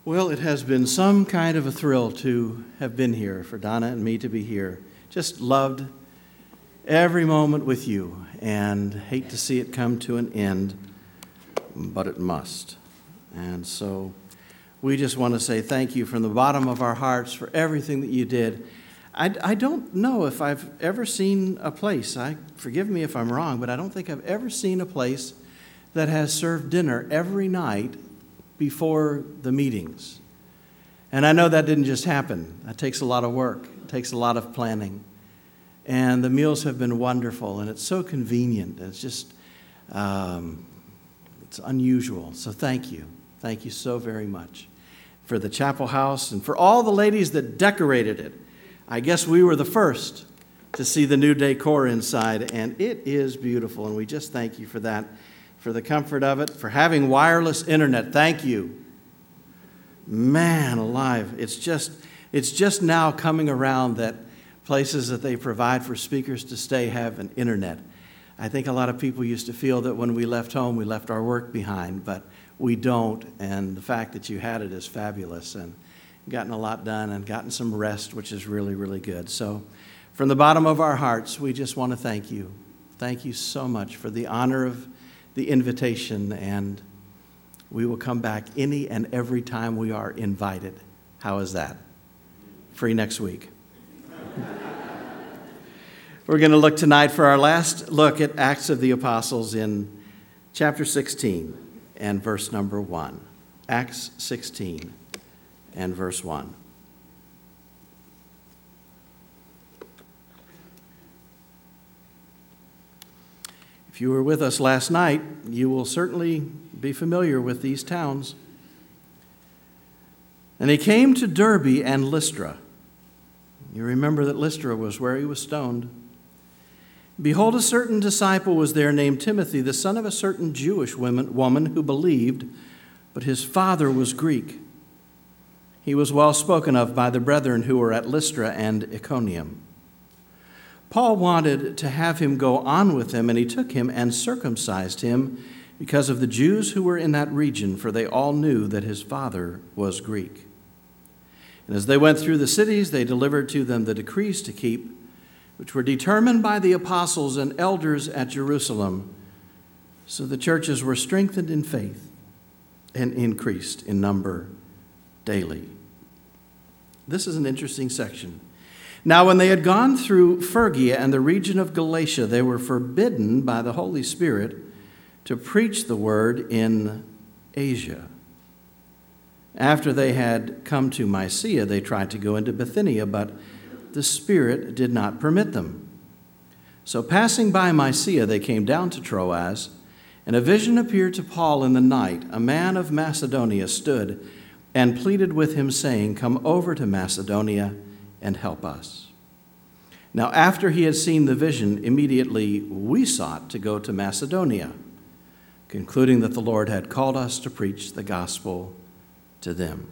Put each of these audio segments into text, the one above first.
Well, it has been some kind of a thrill to have been here, for Donna and me to be here. Just loved every moment with you and hate to see it come to an end, but it must. And so we just want to say thank you from the bottom of our hearts for everything that you did. I don't know if I've ever seen a place, forgive me if I'm wrong, but I don't think I've ever seen a place that has served dinner every night before the meetings. And I know that didn't just happen. That takes a lot of work. It takes a lot of planning. And the meals have been wonderful, and it's so convenient. It's just, it's unusual. So thank you. Thank you so very much for the chapel house and for all the ladies that decorated it. I guess we were the first to see the new decor inside, and it is beautiful, and we just thank you for that. For the comfort of it, for having wireless internet. Thank you. Man alive, it's just now coming around that places that they provide for speakers to stay have an internet. I think a lot of people used to feel that when we left home, we left our work behind, but we don't, and the fact that you had it is fabulous, and gotten a lot done and gotten some rest, which is really, really good. So from the bottom of our hearts, we just want to thank you. Thank you so much for the honor of the invitation, and we will come back any and every time we are invited. How is that? Free next week. We're going to look tonight for our last look at Acts of the Apostles in chapter 16 and verse number 1. Acts 16 and verse 1. If you were with us last night, you will certainly be familiar with these towns. And he came to Derbe and Lystra. You remember that Lystra was where he was stoned. Behold, a certain disciple was there named Timothy, the son of a certain Jewish woman who believed, but his father was Greek. He was well spoken of by the brethren who were at Lystra and Iconium. Paul wanted to have him go on with him, and he took him and circumcised him because of the Jews who were in that region, for they all knew that his father was Greek. And as they went through the cities, they delivered to them the decrees to keep, which were determined by the apostles and elders at Jerusalem. So the churches were strengthened in faith and increased in number daily. This is an interesting section. Now, when they had gone through Phrygia and the region of Galatia, they were forbidden by the Holy Spirit to preach the word in Asia. After they had come to Mysia, they tried to go into Bithynia, but the Spirit did not permit them. So passing by Mysia, they came down to Troas, and a vision appeared to Paul in the night. A man of Macedonia stood and pleaded with him, saying, "Come over to Macedonia and help us." Now, after he had seen the vision, immediately we sought to go to Macedonia, concluding that the Lord had called us to preach the gospel to them.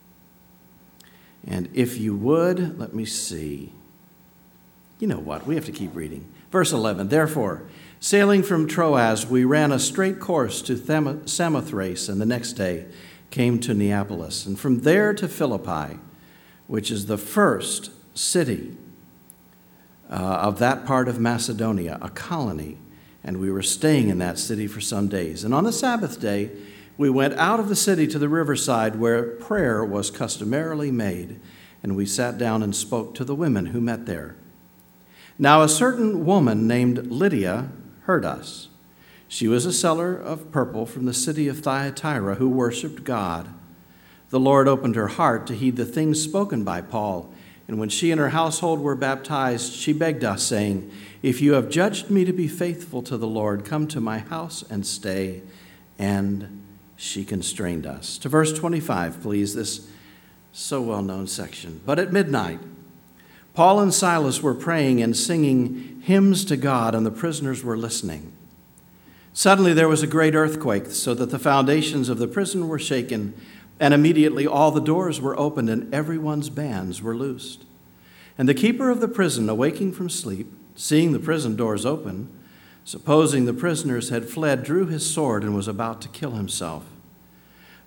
And if you would, let me see. You know what? We have to keep reading. Verse 11, therefore, sailing from Troas, we ran a straight course to Samothrace, and the next day came to Neapolis, and from there to Philippi, which is the first city of that part of Macedonia, a colony, and we were staying in that city for some days. And on the Sabbath day, we went out of the city to the riverside where prayer was customarily made, and we sat down and spoke to the women who met there. Now a certain woman named Lydia heard us. She was a seller of purple from the city of Thyatira who worshiped God. The Lord opened her heart to heed the things spoken by Paul, and when she and her household were baptized, she begged us, saying, "If you have judged me to be faithful to the Lord, come to my house and stay." And she constrained us. To verse 25, please, this so well-known section. But at midnight, Paul and Silas were praying and singing hymns to God, and the prisoners were listening. Suddenly there was a great earthquake, so that the foundations of the prison were shaken, and immediately all the doors were opened and everyone's bands were loosed. And the keeper of the prison, awaking from sleep, seeing the prison doors open, supposing the prisoners had fled, drew his sword and was about to kill himself.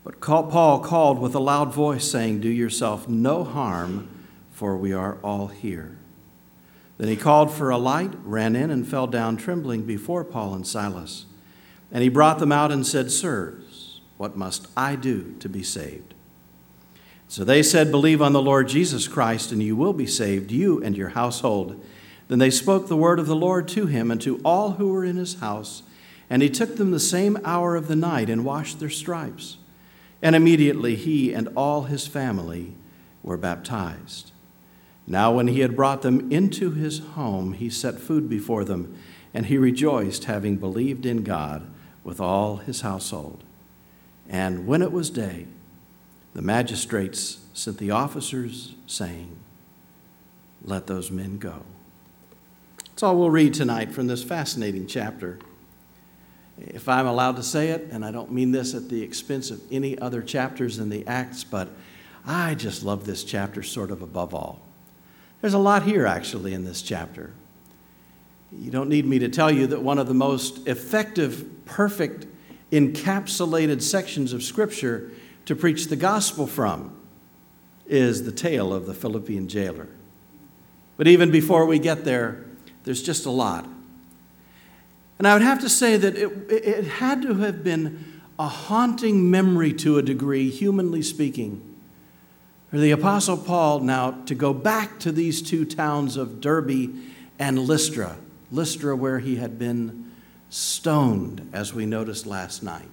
But Paul called with a loud voice, saying, "Do yourself no harm, for we are all here." Then he called for a light, ran in, and fell down trembling before Paul and Silas. And he brought them out and said, "Sirs, what must I do to be saved?" So they said, "Believe on the Lord Jesus Christ, and you will be saved, you and your household." Then they spoke the word of the Lord to him and to all who were in his house. And he took them the same hour of the night and washed their stripes. And immediately he and all his family were baptized. Now when he had brought them into his home, he set food before them, and he rejoiced, having believed in God with all his household. And when it was day, the magistrates sent the officers, saying, "Let those men go." That's all we'll read tonight from this fascinating chapter. If I'm allowed to say it, and I don't mean this at the expense of any other chapters in the Acts, but I just love this chapter sort of above all. There's a lot here, actually, in this chapter. You don't need me to tell you that one of the most effective, perfect, encapsulated sections of Scripture to preach the gospel from is the tale of the Philippian jailer. But even before we get there, there's just a lot. And I would have to say that it had to have been a haunting memory to a degree, humanly speaking, for the Apostle Paul now to go back to these two towns of Derbe and Lystra, where he had been stoned, as we noticed last night.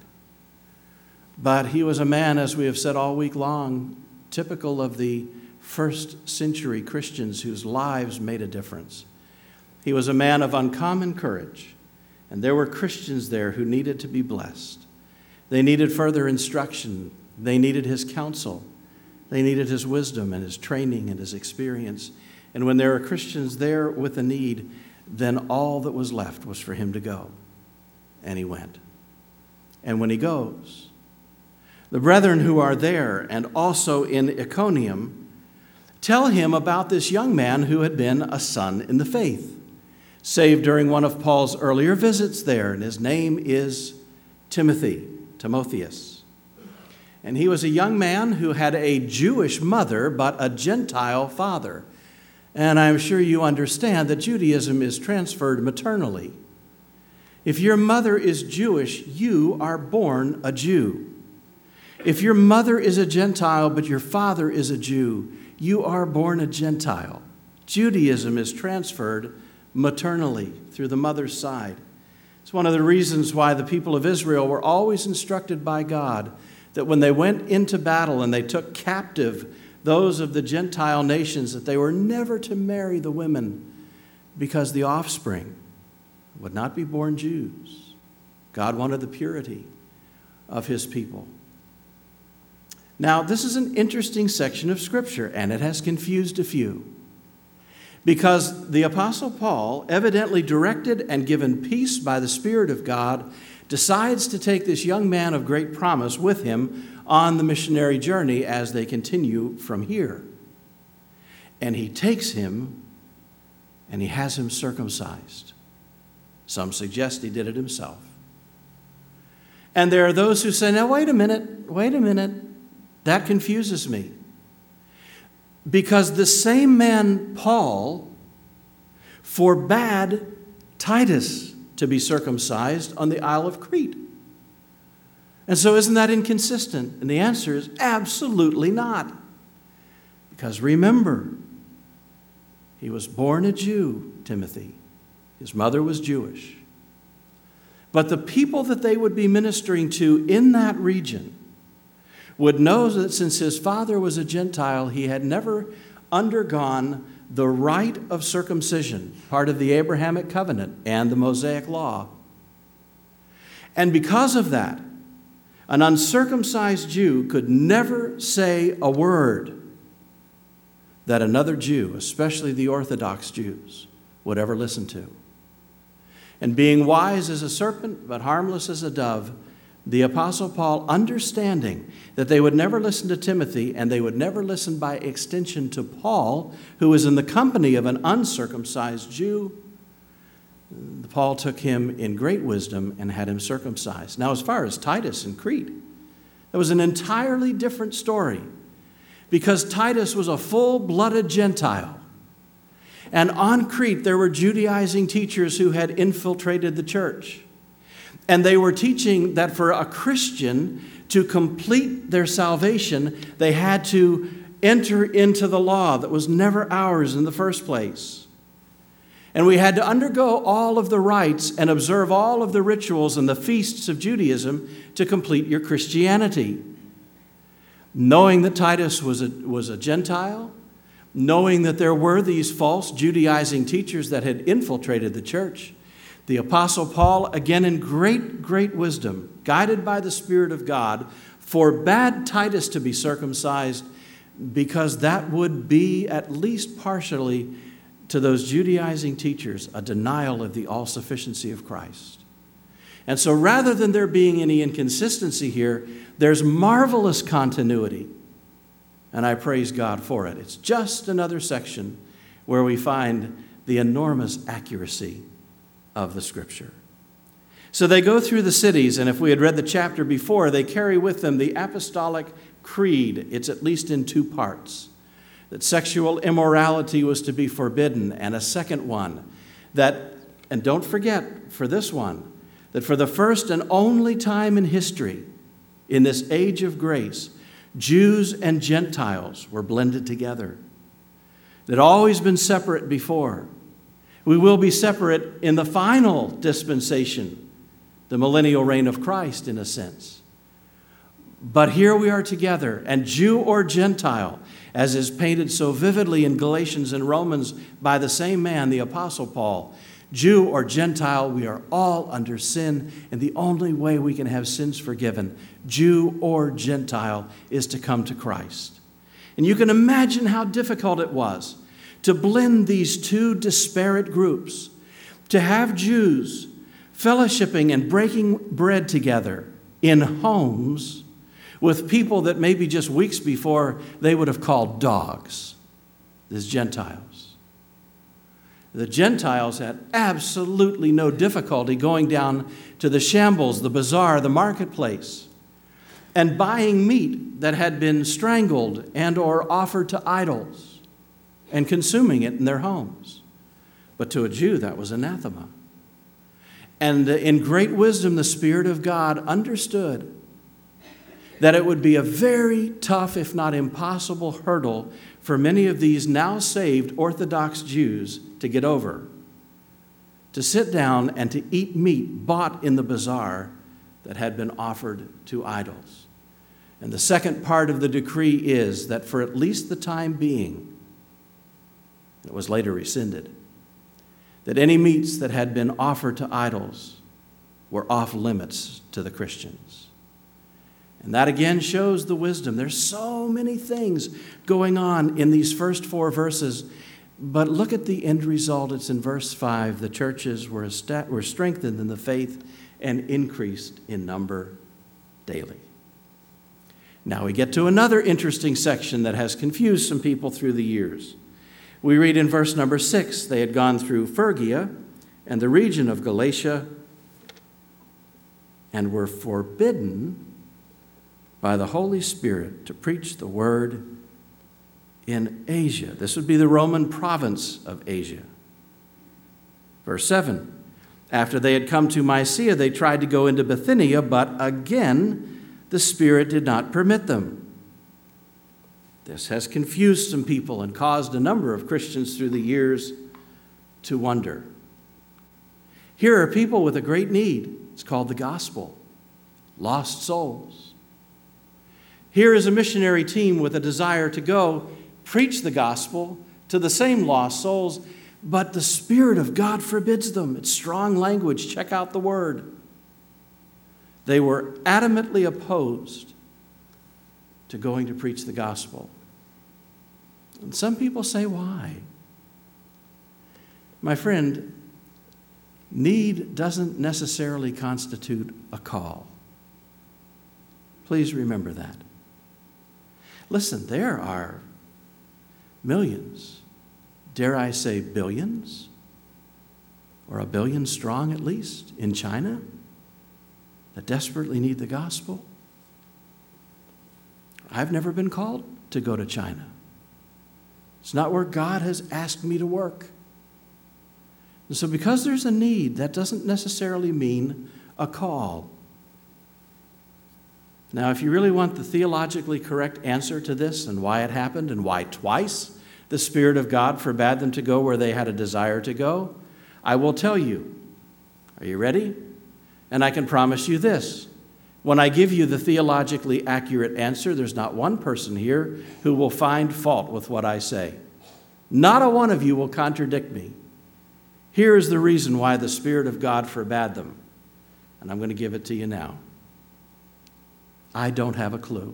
But he was a man, as we have said all week long, typical of the first century Christians whose lives made a difference. He was a man of uncommon courage. And there were Christians there who needed to be blessed. They needed further instruction. They needed his counsel. They needed his wisdom and his training and his experience. And when there were Christians there with a need, then all that was left was for him to go. And he went. And when he goes, the brethren who are there and also in Iconium tell him about this young man who had been a son in the faith, saved during one of Paul's earlier visits there, and his name is Timotheus. And he was a young man who had a Jewish mother, but a Gentile father. And I'm sure you understand that Judaism is transferred maternally. If your mother is Jewish, you are born a Jew. If your mother is a Gentile, but your father is a Jew, you are born a Gentile. Judaism is transferred maternally through the mother's side. It's one of the reasons why the people of Israel were always instructed by God that when they went into battle and they took captive those of the Gentile nations, that they were never to marry the women because the offspring would not be born Jews. God wanted the purity of his people. Now, this is an interesting section of Scripture, and it has confused a few. Because the Apostle Paul, evidently directed and given peace by the Spirit of God, decides to take this young man of great promise with him on the missionary journey as they continue from here. And he takes him and he has him circumcised. Some suggest he did it himself. And there are those who say, now wait a minute, that confuses me. Because the same man, Paul, forbade Titus to be circumcised on the Isle of Crete. And so isn't that inconsistent? And the answer is absolutely not. Because remember, he was born a Jew, Timothy. His mother was Jewish. But the people that they would be ministering to in that region would know that since his father was a Gentile, he had never undergone the rite of circumcision, part of the Abrahamic covenant and the Mosaic law. And because of that, an uncircumcised Jew could never say a word that another Jew, especially the Orthodox Jews, would ever listen to. And being wise as a serpent, but harmless as a dove, the Apostle Paul, understanding that they would never listen to Timothy and they would never listen by extension to Paul, who was in the company of an uncircumcised Jew, Paul took him in great wisdom and had him circumcised. Now, as far as Titus in Crete, It was an entirely different story because Titus was a full-blooded Gentile. And on Crete, there were Judaizing teachers who had infiltrated the church. And they were teaching that for a Christian to complete their salvation, they had to enter into the law that was never ours in the first place. And we had to undergo all of the rites and observe all of the rituals and the feasts of Judaism to complete your Christianity. Knowing that Titus was a Gentile, knowing that there were these false Judaizing teachers that had infiltrated the church, the Apostle Paul, again in great wisdom, guided by the Spirit of God, forbade Titus to be circumcised because that would be, at least partially, to those Judaizing teachers, a denial of the all-sufficiency of Christ. And so rather than there being any inconsistency here, there's marvelous continuity. And I praise God for it. It's just another section where we find the enormous accuracy of the Scripture. So they go through the cities, and if we had read the chapter before, they carry with them the apostolic creed. It's at least in two parts. That sexual immorality was to be forbidden, and a second one, that, and don't forget for this one, that for the first and only time in history, in this age of grace, Jews and Gentiles were blended together. They'd always been separate before. We will be separate in the final dispensation, the millennial reign of Christ, in a sense. But here we are together, and Jew or Gentile, as is painted so vividly in Galatians and Romans by the same man, the Apostle Paul, Jew or Gentile, we are all under sin, and the only way we can have sins forgiven, Jew or Gentile, is to come to Christ. And you can imagine how difficult it was to blend these two disparate groups, to have Jews fellowshipping and breaking bread together in homes with people that maybe just weeks before they would have called dogs, as Gentiles. The Gentiles had absolutely no difficulty going down to the shambles, the bazaar, the marketplace, and buying meat that had been strangled and or offered to idols and consuming it in their homes. But to a Jew, that was anathema. And in great wisdom, the Spirit of God understood that it would be a very tough, if not impossible, hurdle for many of these now saved Orthodox Jews to get over, to sit down and to eat meat bought in the bazaar that had been offered to idols. And the second part of the decree is that for at least the time being, it was later rescinded, that any meats that had been offered to idols were off limits to the Christians. And that again shows the wisdom. There's so many things going on in these first 4 verses, but look at the end result. It's in verse 5. The churches were strengthened in the faith and increased in number daily. Now we get to another interesting section that has confused some people through the years. We read in verse number 6, they had gone through Phrygia and the region of Galatia and were forbidden by the Holy Spirit to preach the word in Asia. This would be the Roman province of Asia. Verse 7, after they had come to Mysia, they tried to go into Bithynia, but again, the Spirit did not permit them. This has confused some people and caused a number of Christians through the years to wonder. Here are people with a great need. It's called the gospel. Lost souls. Here is a missionary team with a desire to go preach the gospel to the same lost souls, but the Spirit of God forbids them. It's strong language. Check out the word. They were adamantly opposed to going to preach the gospel. And some people say, why? My friend, need doesn't necessarily constitute a call. Please remember that. Listen, there are millions, dare I say billions, or 1 billion strong at least, in China that desperately need the gospel. I've never been called to go to China. It's not where God has asked me to work. And so because there's a need, that doesn't necessarily mean a call. Now, if you really want the theologically correct answer to this and why it happened and why twice the Spirit of God forbade them to go where they had a desire to go, I will tell you. Are you ready? And I can promise you this. When I give you the theologically accurate answer, there's not one person here who will find fault with what I say. Not a one of you will contradict me. Here is the reason why the Spirit of God forbade them. And I'm going to give it to you now. I don't have a clue.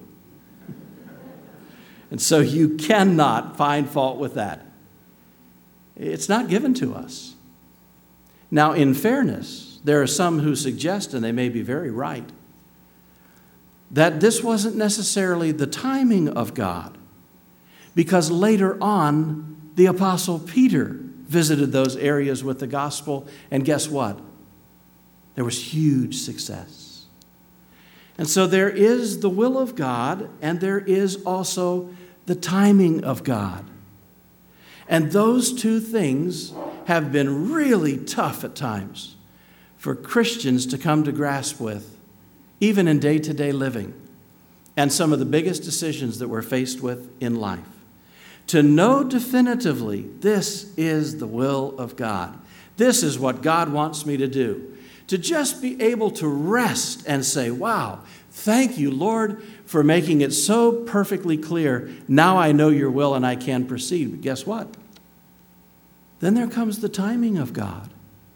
And so you cannot find fault with that. It's not given to us. Now, in fairness, there are some who suggest, and they may be very right, that this wasn't necessarily the timing of God, because later on, the Apostle Peter visited those areas with the gospel, and guess what? There was huge success. And so there is the will of God, and there is also the timing of God. And those two things have been really tough at times for Christians to come to grasp with, even in day-to-day living, and some of the biggest decisions that we're faced with in life. To know definitively, this is the will of God. This is what God wants me to do. To just be able to rest and say, wow, thank you, Lord, for making it so perfectly clear. Now I know your will and I can proceed. But guess what? Then there comes the timing of God.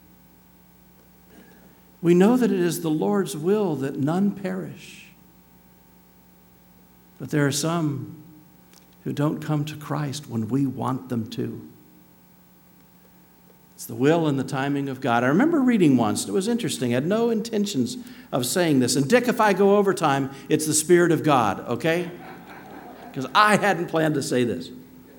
We know that it is the Lord's will that none perish. But there are some who don't come to Christ when we want them to. It's the will and the timing of God. I remember reading once, it was interesting. I had no intentions of saying this. And Dick, if I go over time, it's the Spirit of God, okay? Because I hadn't planned to say this.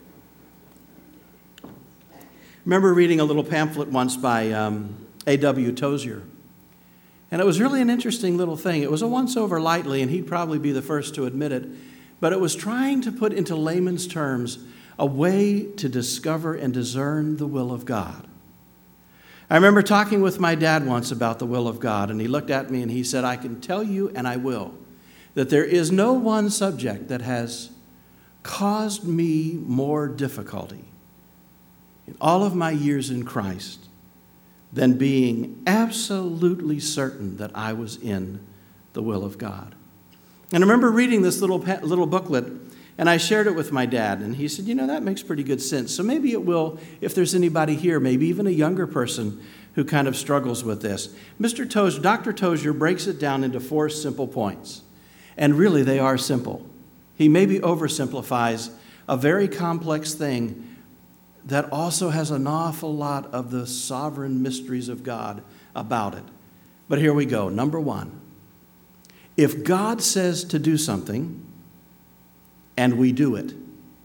I remember reading a little pamphlet once by A.W. Tozier. And it was really an interesting little thing. It was a once-over lightly, and he'd probably be the first to admit it. But it was trying to put into layman's terms a way to discover and discern the will of God. I remember talking with my dad once about the will of God, and he looked at me and he said, I can tell you, and I will, that there is no one subject that has caused me more difficulty in all of my years in Christ than being absolutely certain that I was in the will of God. And I remember reading this little booklet, and I shared it with my dad, and he said, that makes pretty good sense. So maybe it will, if there's anybody here, maybe even a younger person who kind of struggles with this. Dr. Tozier breaks it down into 4 simple points, and really they are simple. He maybe oversimplifies a very complex thing that also has an awful lot of the sovereign mysteries of God about it. But here we go. Number 1, if God says to do something and we do it,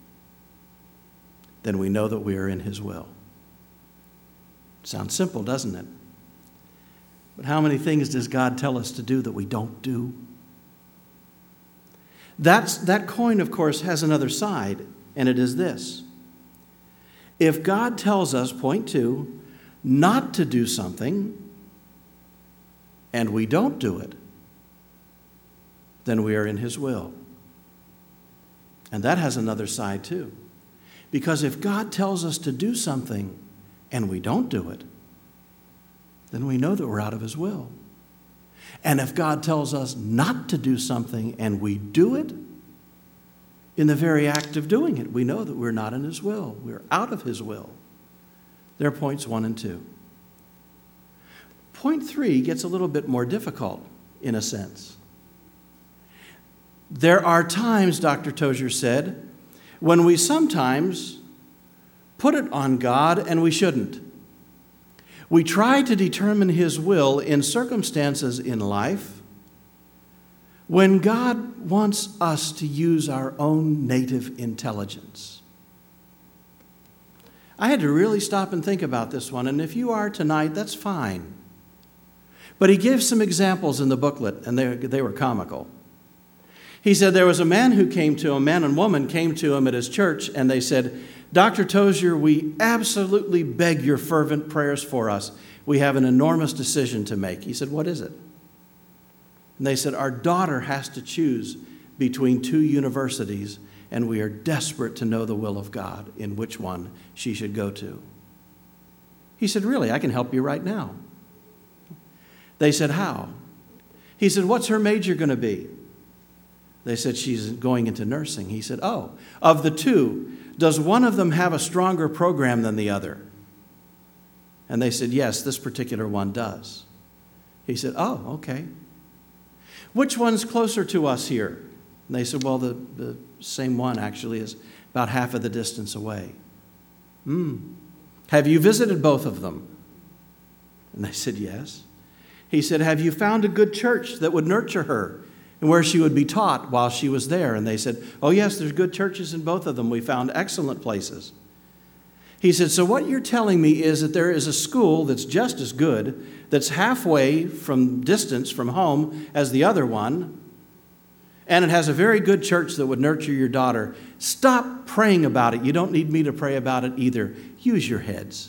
then we know that we are in his will. Sounds simple, doesn't it? But how many things does God tell us to do that we don't do? That coin, of course, has another side, and it is this. If God tells us, point 2, not to do something, and we don't do it, then we are in his will. And that has another side too. Because if God tells us to do something and we don't do it, then we know that we're out of his will. And if God tells us not to do something and we do it, in the very act of doing it, we know that we're not in his will. We're out of his will. There are points 1 and 2. Point 3 gets a little bit more difficult in a sense. There are times, Dr. Tozier said, when we sometimes put it on God and we shouldn't. We try to determine his will in circumstances in life when God wants us to use our own native intelligence. I had to really stop and think about this one, and if you are tonight, that's fine. But he gives some examples in the booklet, and they were comical. He said there was a man who came to him, a man and woman came to him at his church, and they said, Dr. Tozier, we absolutely beg your fervent prayers for us. We have an enormous decision to make. He said, what is it? And they said, our daughter has to choose between two universities, and we are desperate to know the will of God in which one she should go to. He said, really, I can help you right now. They said, how? He said, what's her major going to be? They said, she's going into nursing. He said, oh, of the two, does one of them have a stronger program than the other? And they said, yes, this particular one does. He said, oh, okay. Which one's closer to us here? And they said, well, the same one actually is about half of the distance away. Have you visited both of them? And they said, yes. He said, have you found a good church that would nurture her and where she would be taught while she was there? And they said, oh, yes, there's good churches in both of them. We found excellent places. He said, so what you're telling me is that there is a school that's just as good, that's halfway from distance from home as the other one, and it has a very good church that would nurture your daughter. Stop praying about it. You don't need me to pray about it either. Use your heads.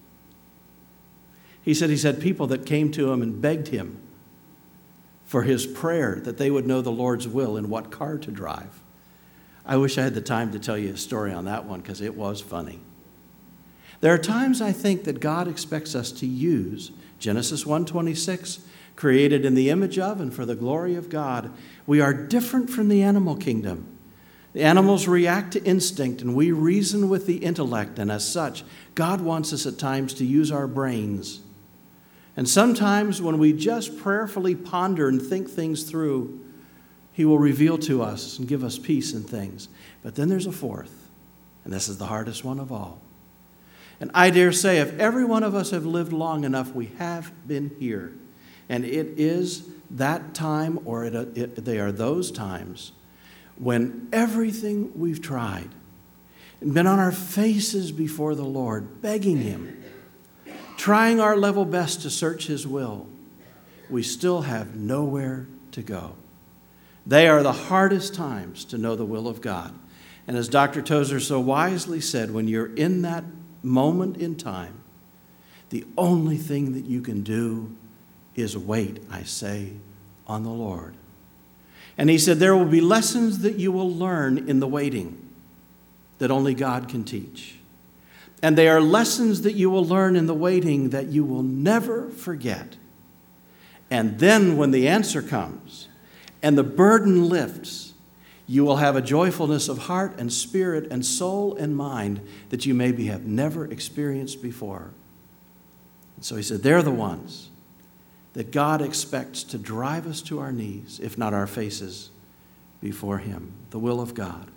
He said he's had people that came to him and begged him for his prayer that they would know the Lord's will in what car to drive. I wish I had the time to tell you a story on that one because it was funny. There are times I think that God expects us to use Genesis 1:26, created in the image of and for the glory of God. We are different from the animal kingdom. The animals react to instinct and we reason with the intellect, and as such, God wants us at times to use our brains. And sometimes when we just prayerfully ponder and think things through, He will reveal to us and give us peace in things. But then there's a fourth, and this is the hardest one of all. And I dare say if every one of us have lived long enough, we have been here. And it is that time, or they are those times, when everything we've tried and been on our faces before the Lord, begging Him, trying our level best to search His will, we still have nowhere to go. They are the hardest times to know the will of God. And as Dr. Tozer so wisely said, when you're in that moment in time, the only thing that you can do is wait, I say, on the Lord. And he said, there will be lessons that you will learn in the waiting that only God can teach. And they are lessons that you will learn in the waiting that you will never forget. And then when the answer comes and the burden lifts, you will have a joyfulness of heart and spirit and soul and mind that you maybe have never experienced before. And so he said, they're the ones that God expects to drive us to our knees, if not our faces, before Him, the will of God.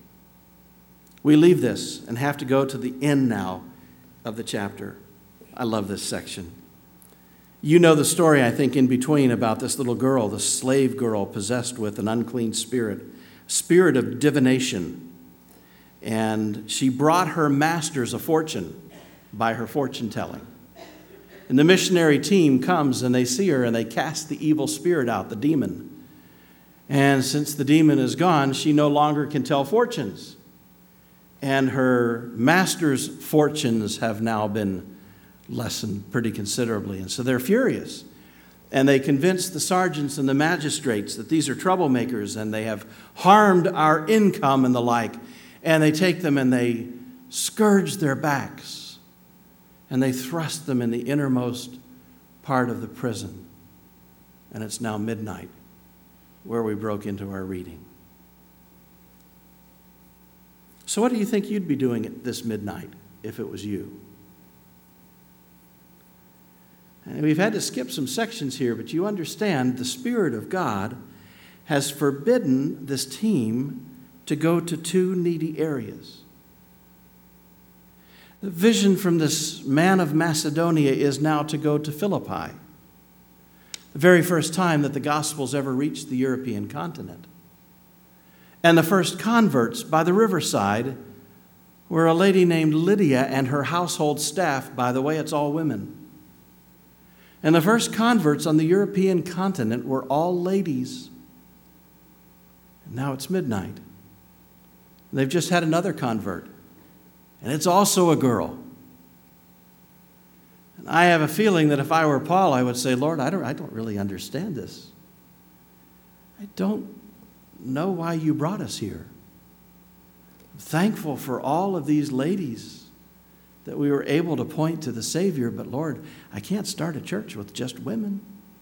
We leave this and have to go to the end now of the chapter. I love this section. You know the story, I think, in between about this little girl, the slave girl possessed with an unclean spirit of divination. And she brought her masters a fortune by her fortune telling. And the missionary team comes and they see her and they cast the evil spirit out, the demon. And since the demon is gone, she no longer can tell fortunes. And her master's fortunes have now been lessened pretty considerably. And so they're furious. And they convince the sergeants and the magistrates that these are troublemakers and they have harmed our income and the like. And they take them and they scourge their backs. And they thrust them in the innermost part of the prison. And it's now midnight where we broke into our reading. So what do you think you'd be doing at this midnight if it was you? And we've had to skip some sections here, but you understand the Spirit of God has forbidden this team to go to two needy areas. The vision from this man of Macedonia is now to go to Philippi, the very first time that the gospel's ever reached the European continent. And the first converts by the riverside were a lady named Lydia and her household staff. By the way, it's all women. And the first converts on the European continent were all ladies. Now it's midnight. And they've just had another convert. And it's also a girl. And I have a feeling that if I were Paul, I would say, Lord, I don't really understand this. I don't know why you brought us here. I'm thankful for all of these ladies that we were able to point to the Savior, but Lord, I can't start a church with just women.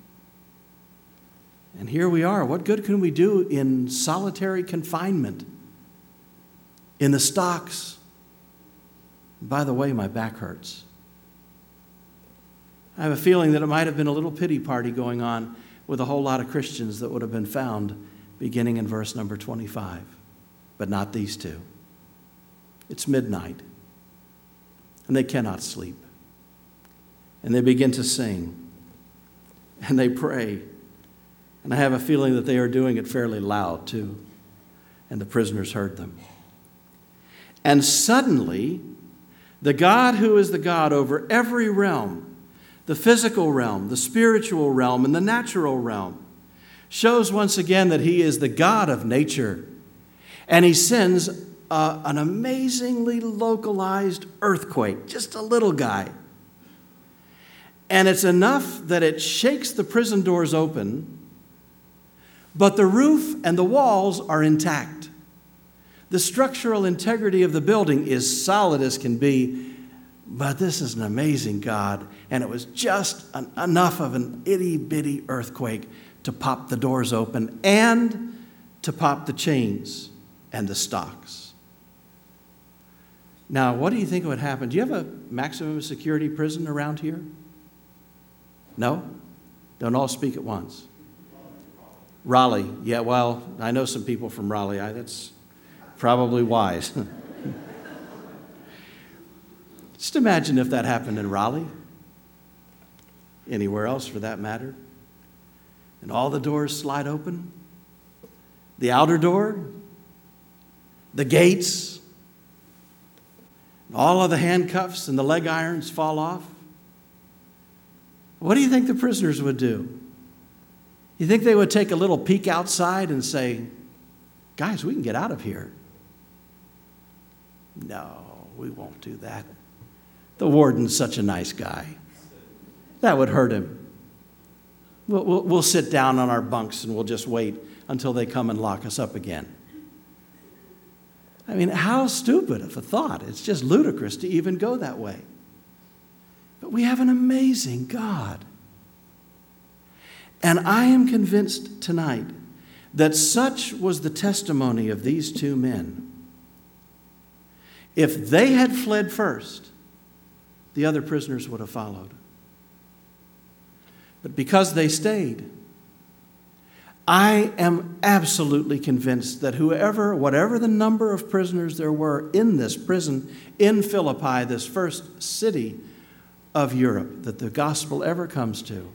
And here we are. What good can we do in solitary confinement, in the stocks? By the way, my back hurts. I have a feeling that it might have been a little pity party going on with a whole lot of Christians that would have been found beginning in verse number 25, but not these two. It's midnight, and they cannot sleep. And they begin to sing, and they pray. And I have a feeling that they are doing it fairly loud, too. And the prisoners heard them. And suddenly, the God who is the God over every realm, the physical realm, the spiritual realm, and the natural realm, shows once again that he is the God of nature. And he sends an amazingly localized earthquake, just a little guy. And it's enough that it shakes the prison doors open, but the roof and the walls are intact. The structural integrity of the building is solid as can be, but this is an amazing God. And it was just enough of an itty-bitty earthquake to pop the doors open and to pop the chains and the stocks. Now, what do you think would happen? Do you have a maximum security prison around here? No? Don't all speak at once. Raleigh. Yeah, well, I know some people from Raleigh. That's probably wise. Just imagine if that happened in Raleigh. Anywhere else for that matter. And all the doors slide open. The outer door. The gates. All of the handcuffs and the leg irons fall off. What do you think the prisoners would do? You think they would take a little peek outside and say, guys, we can get out of here? No, we won't do that. The warden's such a nice guy. That would hurt him. We'll sit down on our bunks and we'll just wait until they come and lock us up again. I mean, how stupid of a thought. It's just ludicrous to even go that way. But we have an amazing God. And I am convinced tonight that such was the testimony of these two men. If they had fled first, the other prisoners would have followed. But because they stayed, I am absolutely convinced that whatever the number of prisoners there were in this prison in Philippi, this first city of Europe that the gospel ever comes to,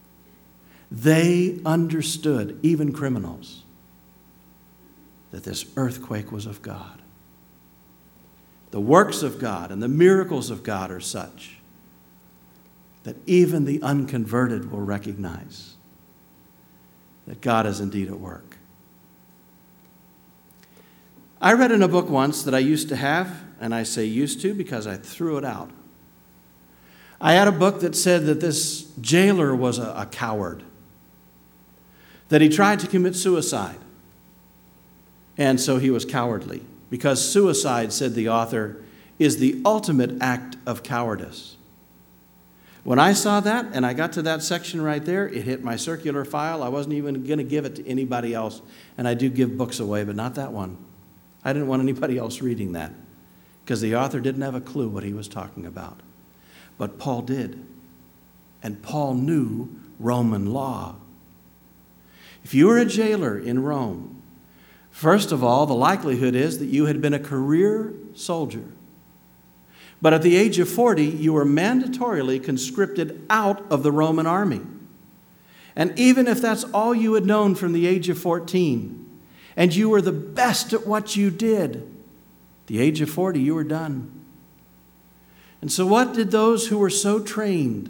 they understood, even criminals, that this earthquake was of God. The works of God and the miracles of God are such that even the unconverted will recognize that God is indeed at work. I read in a book once that I used to have, and I say used to because I threw it out. I had a book that said that this jailer was a coward, that he tried to commit suicide, and so he was cowardly, because suicide, said the author, is the ultimate act of cowardice. When I saw that, and I got to that section right there, it hit my circular file. I wasn't even going to give it to anybody else, and I do give books away, but not that one. I didn't want anybody else reading that, because the author didn't have a clue what he was talking about. But Paul did, and Paul knew Roman law. If you were a jailer in Rome, first of all, the likelihood is that you had been a career soldier. But at the age of 40, you were mandatorily conscripted out of the Roman army. And even if that's all you had known from the age of 14, and you were the best at what you did, at the age of 40, you were done. And so what did those who were so trained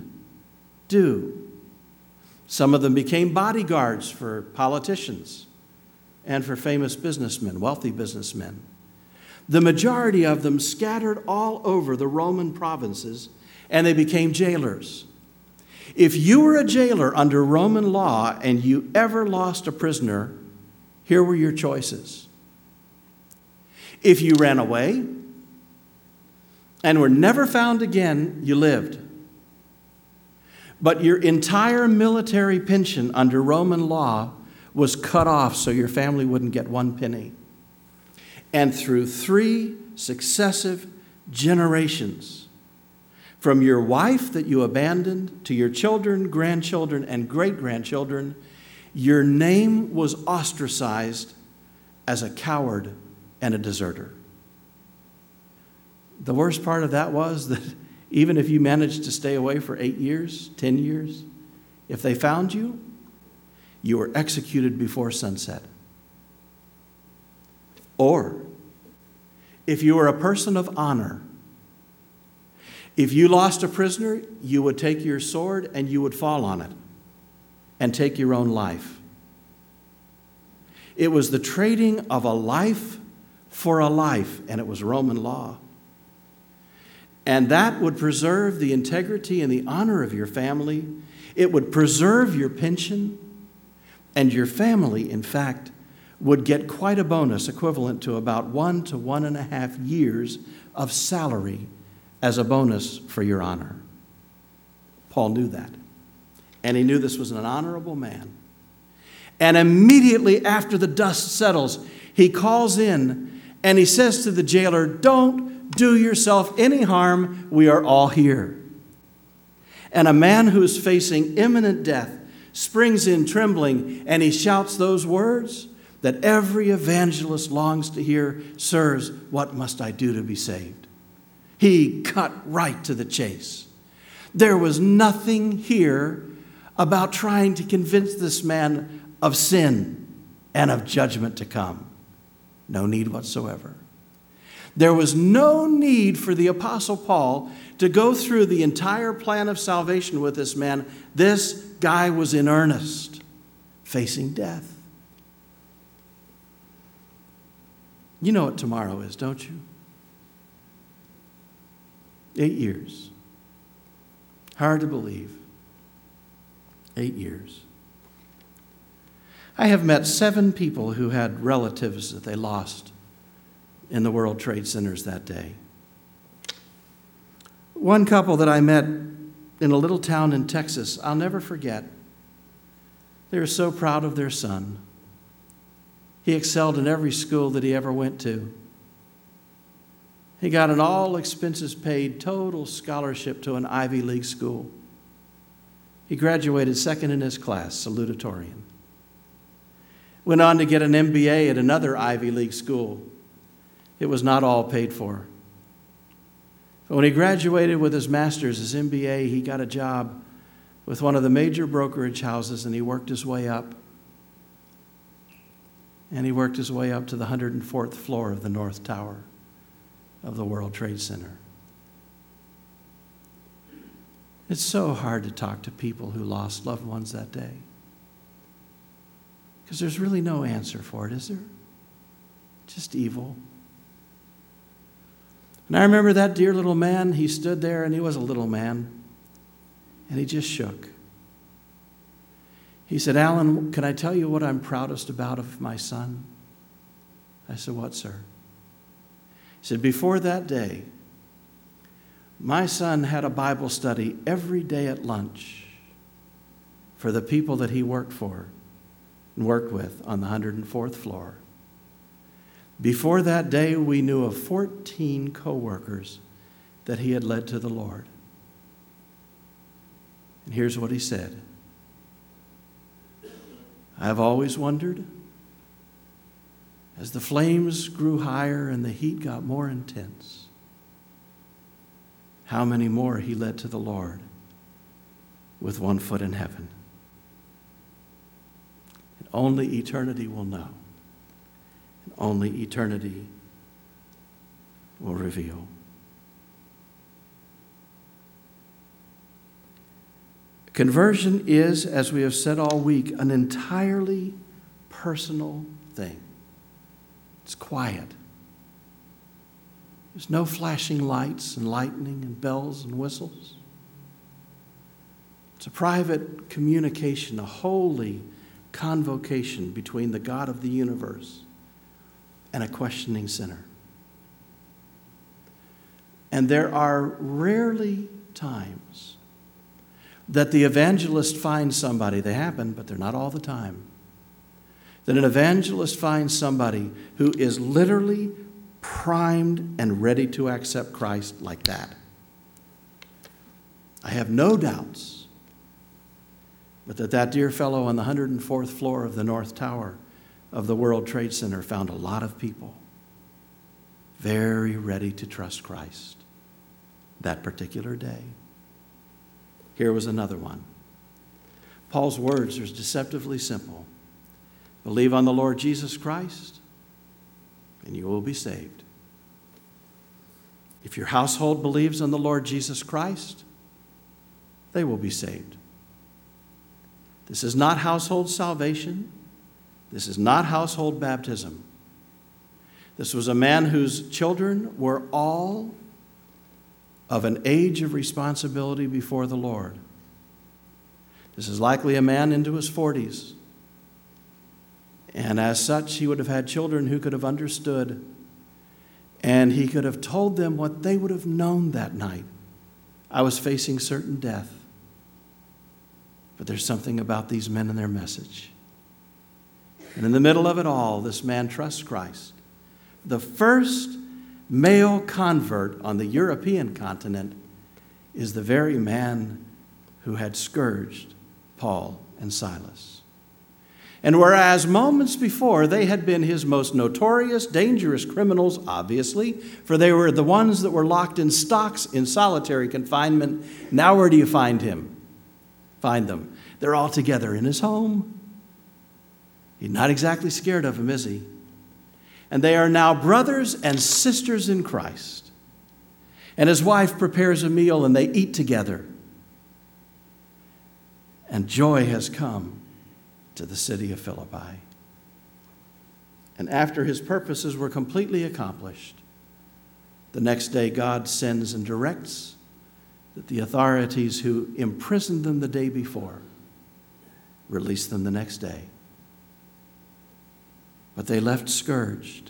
do? Some of them became bodyguards for politicians and for famous businessmen, wealthy businessmen. The majority of them scattered all over the Roman provinces, and they became jailers. If you were a jailer under Roman law and you ever lost a prisoner, here were your choices. If you ran away and were never found again, you lived. But your entire military pension under Roman law was cut off so your family wouldn't get one penny. And through 3 successive generations, from your wife that you abandoned to your children, grandchildren, and great-grandchildren, your name was ostracized as a coward and a deserter. The worst part of that was that even if you managed to stay away for 8 years, 10 years, if they found you, you were executed before sunset. Or, if you were a person of honor, if you lost a prisoner, you would take your sword and you would fall on it and take your own life. It was the trading of a life for a life, and it was Roman law. And that would preserve the integrity and the honor of your family. It would preserve your pension, and your family, in fact, would get quite a bonus equivalent to about 1 to 1.5 years of salary as a bonus for your honor. Paul knew that. And he knew this was an honorable man. And immediately after the dust settles, he calls in and he says to the jailer, "Don't do yourself any harm. We are all here." And a man who is facing imminent death springs in trembling, and he shouts those words that every evangelist longs to hear: "Sirs, what must I do to be saved?" He cut right to the chase. There was nothing here about trying to convince this man of sin and of judgment to come. No need whatsoever. There was no need for the Apostle Paul to go through the entire plan of salvation with this man. This guy was in earnest, facing death. You know what tomorrow is, don't you? 8 years. Hard to believe. 8 years. I have met 7 people who had relatives that they lost in the World Trade Centers that day. One couple that I met in a little town in Texas, I'll never forget. They were so proud of their son. He excelled in every school that he ever went to. He got an all-expenses-paid total scholarship to an Ivy League school. He graduated second in his class, salutatorian. Went on to get an MBA at another Ivy League school. It was not all paid for. But when he graduated with his master's, his MBA, he got a job with one of the major brokerage houses, and he worked his way up. And he worked his way up to the 104th floor of the North Tower of the World Trade Center. It's so hard to talk to people who lost loved ones that day, because there's really no answer for it, is there? Just evil. And I remember that dear little man, he stood there, and he was a little man, and he just shook. He said, "Alan, can I tell you what I'm proudest about of my son?" I said, "What, sir?" He said, "Before that day, my son had a Bible study every day at lunch for the people that he worked for and worked with on the 104th floor. Before that day, we knew of 14 co-workers that he had led to the Lord." And here's what he said: "I've always wondered, as the flames grew higher and the heat got more intense, how many more he led to the Lord with one foot in heaven. And only eternity will know. And only eternity will reveal." Conversion is, as we have said all week, an entirely personal thing. It's quiet. There's no flashing lights and lightning and bells and whistles. It's a private communication, a holy convocation between the God of the universe and a questioning sinner. And there are rarely times that the evangelist finds somebody. They happen, but they're not all the time. That an evangelist finds somebody who is literally primed and ready to accept Christ like that. I have no doubts but that dear fellow on the 104th floor of the North Tower of the World Trade Center found a lot of people very ready to trust Christ that particular day. Here was another one. Paul's words are deceptively simple. Believe on the Lord Jesus Christ, and you will be saved. If your household believes on the Lord Jesus Christ, they will be saved. This is not household salvation. This is not household baptism. This was a man whose children were all of an age of responsibility before the Lord. This is likely a man into his 40s. And as such, he would have had children who could have understood, and he could have told them what they would have known that night. I was facing certain death. But there's something about these men and their message. And in the middle of it all, this man trusts Christ. The first male convert on the European continent is the very man who had scourged Paul and Silas. And whereas moments before they had been his most notorious, dangerous criminals, obviously, for they were the ones that were locked in stocks in solitary confinement, now where do you find him? Find them. They're all together in his home. He's not exactly scared of them, is he? And they are now brothers and sisters in Christ. And his wife prepares a meal and they eat together. And joy has come to the city of Philippi. And after his purposes were completely accomplished, the next day God sends and directs that the authorities who imprisoned them the day before release them the next day. But they left scourged,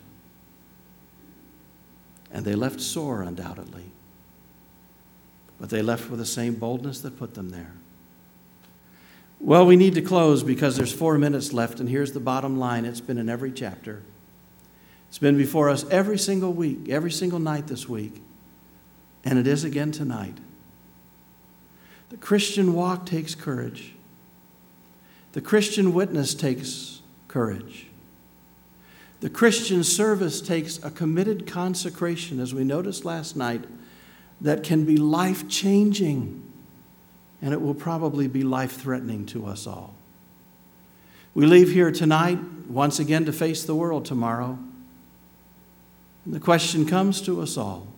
and they left sore, undoubtedly. But they left with the same boldness that put them there. Well, we need to close because there's 4 minutes left, and here's the bottom line. It's been in every chapter. It's been before us every single week, every single night this week, and it is again tonight. The Christian walk takes courage. The Christian witness takes courage. The Christian service takes a committed consecration, as we noticed last night, that can be life-changing, and it will probably be life-threatening to us all. We leave here tonight, once again to face the world tomorrow. And the question comes to us all.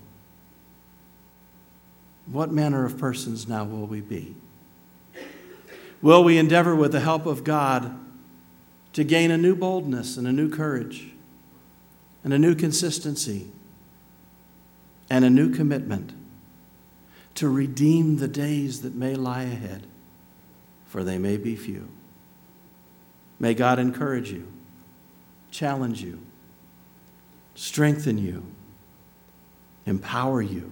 What manner of persons now will we be? Will we endeavor with the help of God to gain a new boldness and a new courage and a new consistency and a new commitment to redeem the days that may lie ahead, for they may be few? May God encourage you, challenge you, strengthen you, empower you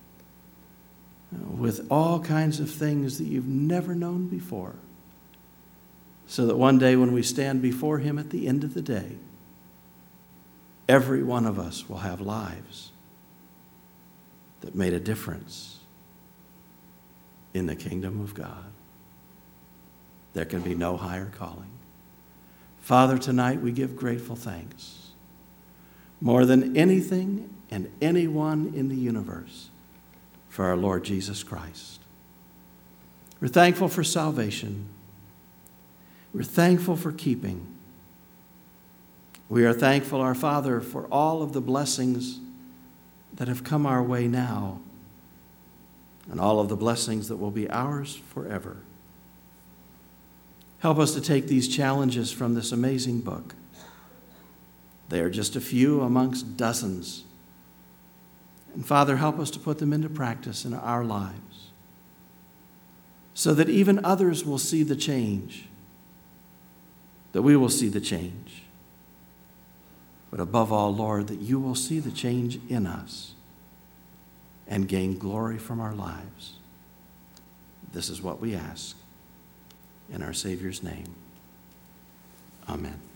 with all kinds of things that you've never known before, so that one day when we stand before him at the end of the day, every one of us will have lives that made a difference in the kingdom of God. There can be no higher calling. Father, tonight we give grateful thanks, more than anything and anyone in the universe, for our Lord Jesus Christ. We're thankful for salvation. We're thankful for keeping. We are thankful, our Father, for all of the blessings that have come our way now, and all of the blessings that will be ours forever. Help us to take these challenges from this amazing book They are just a few amongst dozens. And Father, help us to put them into practice in our lives so that even others will see the change, that we will see the change. But above all, Lord, that you will see the change in us and gain glory from our lives. This is what we ask in our Savior's name. Amen.